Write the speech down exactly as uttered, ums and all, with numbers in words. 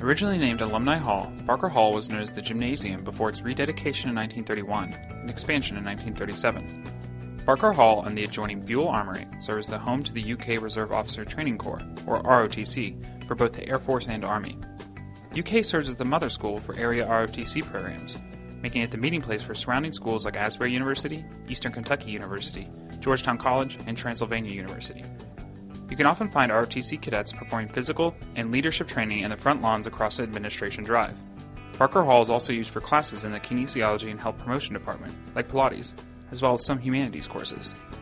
Originally named Alumni Hall, Barker Hall was known as the Gymnasium before its rededication in nineteen thirty-one and expansion in nineteen thirty-seven. Barker Hall and the adjoining Buell Armory serve as the home to the U K Reserve Officer Training Corps, or R O T C, for both the Air Force and Army. U K serves as the mother school for area R O T C programs, making it the meeting place for surrounding schools like Asbury University, Eastern Kentucky University, Georgetown College, and Transylvania University. You can often find R O T C cadets performing physical and leadership training in the front lawns across the Administration Drive. Barker Hall is also used for classes in the Kinesiology and Health Promotion Department, like Pilates, as well as some humanities courses.